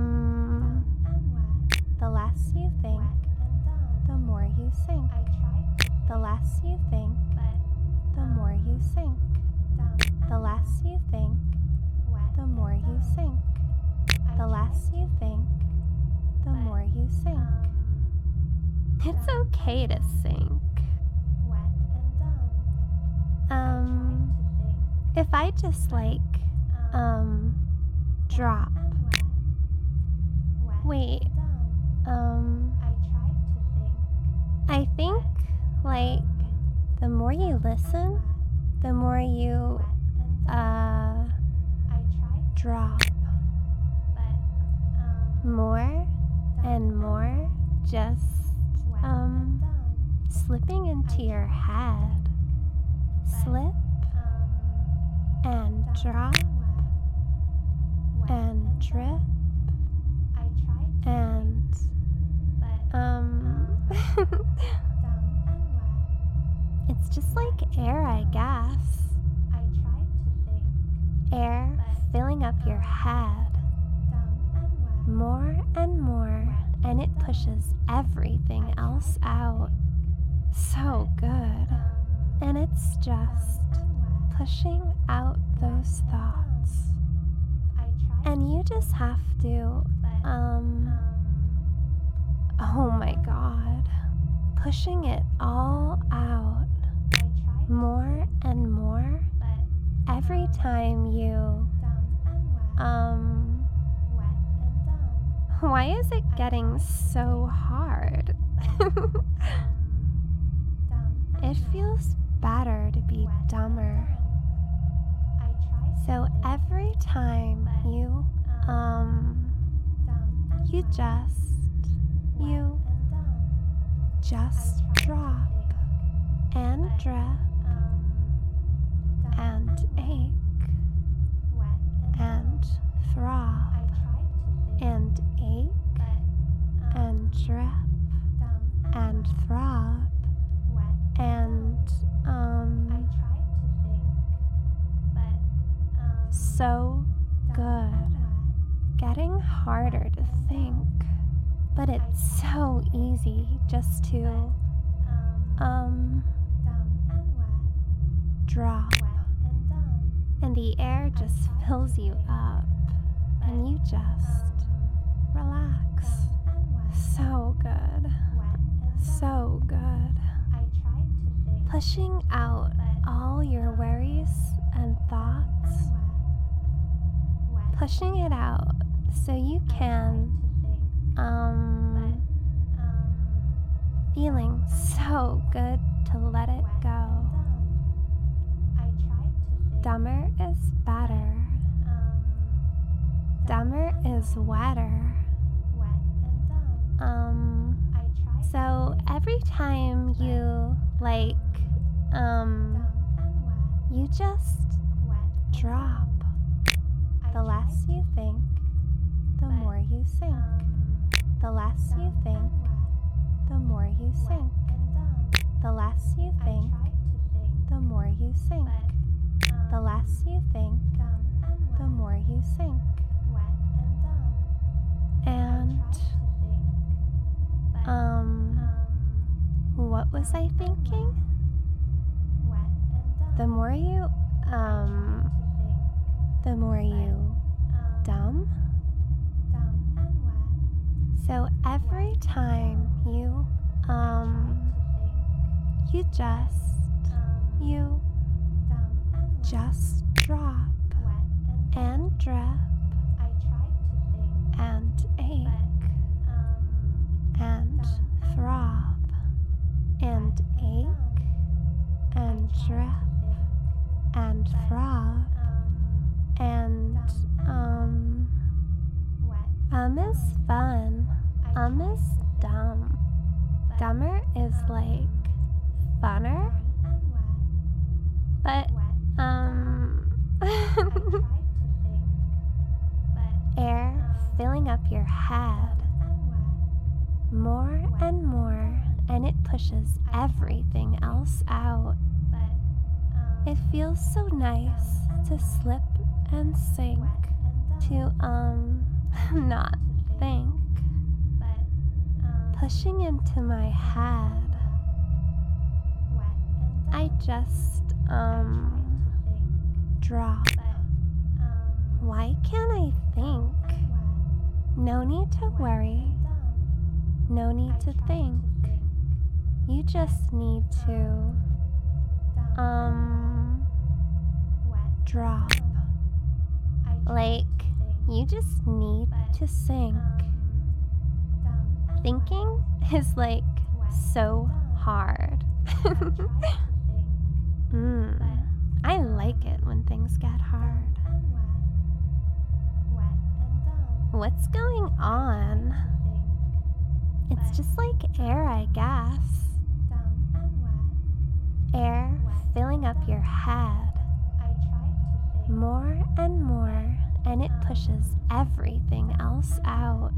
The less you think, the more you sink. The less you think, the more you sink. The less you think, the more you sink. The less you think, the more you sink. It's okay to sink. If I just drop. Wait, I think, the more you listen, the more you, drop. More and more just, slipping into your head. Slip and drop and drip and, it's just like air, I guess. Air filling up your head. More and more, and it pushes everything else out. So good. And it's just pushing out those thoughts. And you just have to, oh my God, pushing it all out more and more every time you, why is it getting so hard? It feels better to be dumber. So every time you just drop and drip and ache and throb and ache and drip and throb and so good. Getting harder to think, but it's so easy just to drop, and the air just fills you up, and you just relax. So good, so good. Pushing out all your worries and thoughts, pushing it out so you can, feeling so good to let it go. Dumber is better. Dumber is wetter. So every time you you just drop. The less you think, the more you sink. The less you think, the more you sink. The less you think, the more you sink. The less you think, the more you sink. And, what was I thinking? The more you dumb. So every time you just drop and drip and ache and throb and ache and drip and throb and is fun. Is dumb. Dumber is funner. But air filling up your head more and more, and it pushes everything else out. It feels so nice to slip and sink, to not think, pushing into my head. I just, drop. Why can't I think? No need to worry. No need to think. You just need to, drop. Like, you just need to sink. Thinking is like so hard. I like it when things get hard. What's going on? It's just like air, I guess. Air filling up your head. More and more, and it pushes everything else out.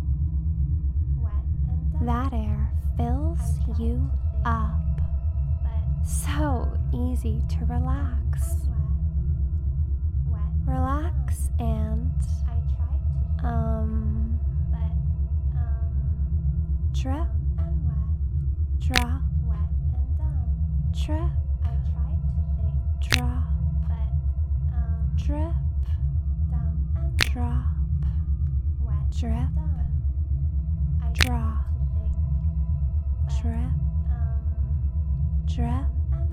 That air fills you up. So easy to relax. Relax and drip, drop, trip, drop, drip, drop, drip, drop, drip, drip,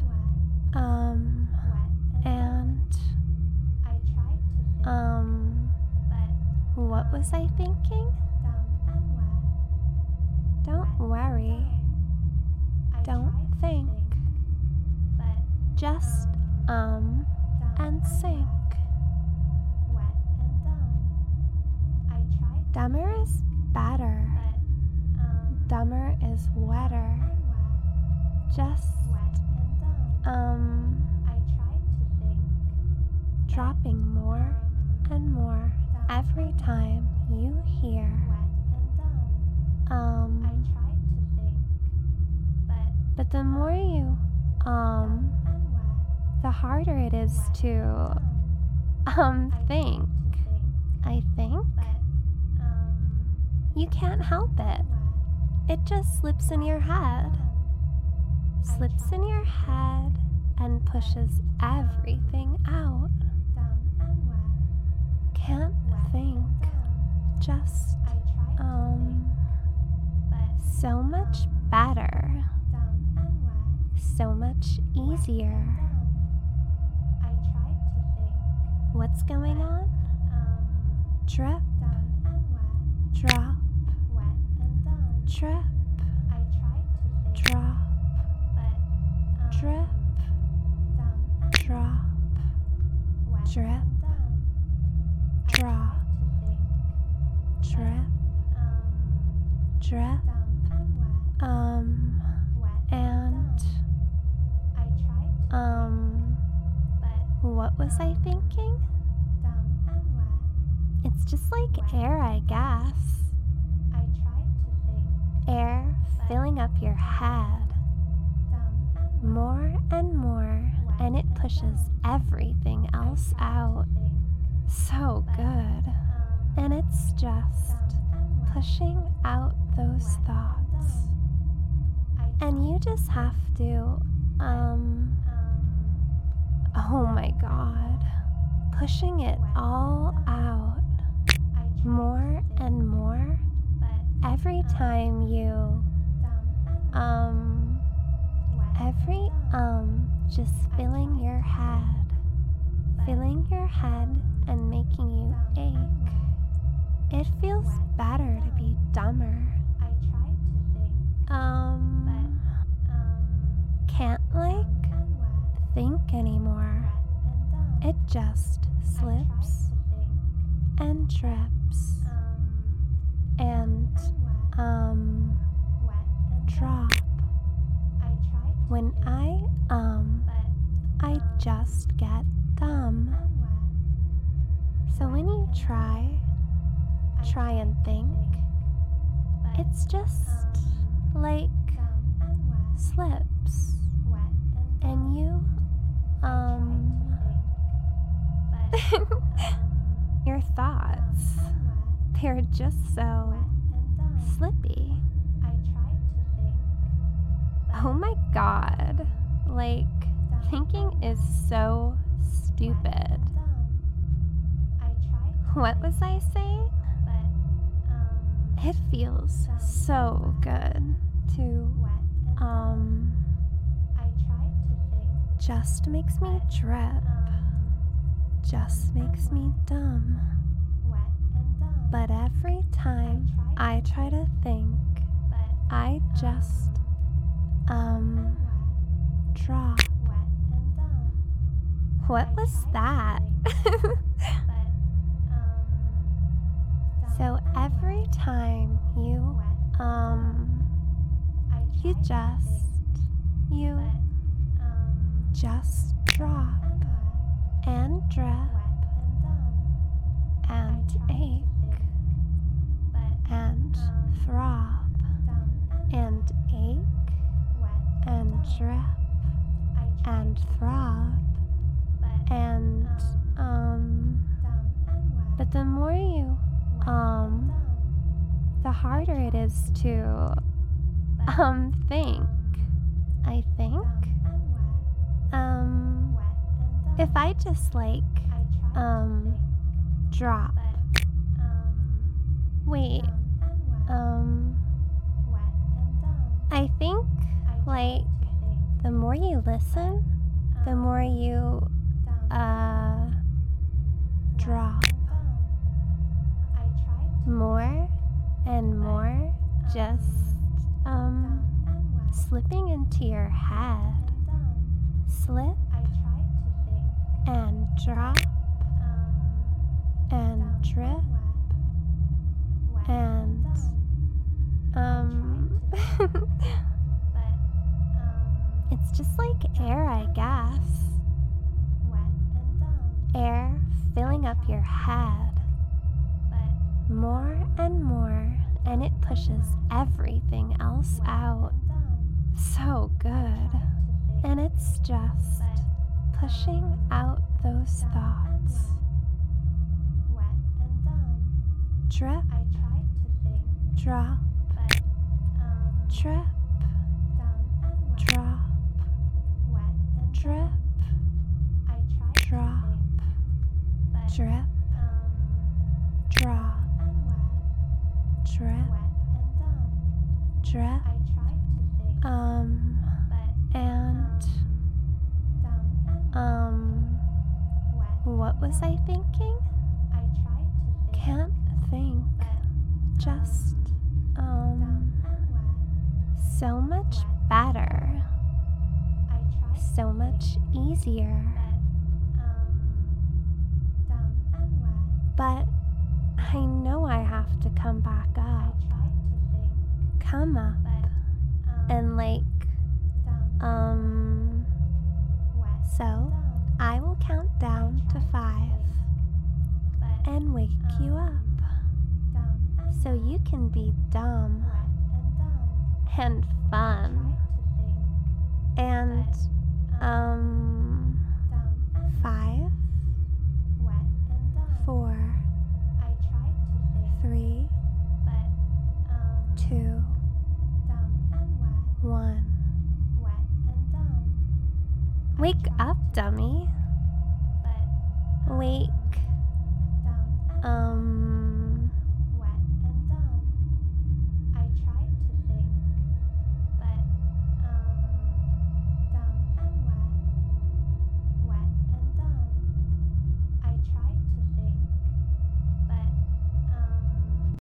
what was I thinking? Don't worry. Don't think. Just, and sink. Dumber is better. Dumber is wetter. Just, dropping more and more every time you hear, but the more you, the harder it is to, think, I think. You can't help it. It just slips in your head. Slips in your head and pushes everything out. Can't think. Just, so much better. So much easier. What's going on? Drip, drop, trip, drop, drip, drop, drip, drop, drip, drip, what was I thinking? It's just like air, I guess. Air filling up your head. More and more, and it pushes everything else out. So good. And it's just pushing out those thoughts. And you just have to, oh my God, pushing it all out. More and more every time you, just filling your head and making you ache. It feels better to be dumber. Can't think anymore. It just slips and drips and, drop. When I just get dumb. So when you try and think, it's just like slips, and you, your thoughts, they're just so Slippy. Oh my god. Like, thinking is so stupid. What was I saying? It feels so good to, just makes me drip. Just makes me dumb. But every time I try to think, I just, drop. What was that? So every time you just drop and drip and ache and throb and ache and drip and throb and but the more you the harder it is to think. I think if I just like drop. Wait. I think like the more you listen, the more you drop. More and more just slipping into your head. Slip and drop and drip and it's just like air, I guess. Air filling up your head more and more, and it pushes everything else out. So good. And it's just pushing out those thoughts. Drip, drop, drip, drop, drip, drop, drip, drop, drip, drip, what was I thinking? Can't think. Just, so much better. So much easier. But I know I have to come back up. Come up. And like, so I will count down to 5 and wake you up so you can be dumb and fun and 5, 4, 3, 2, 1. Wake up, dummy. Wake,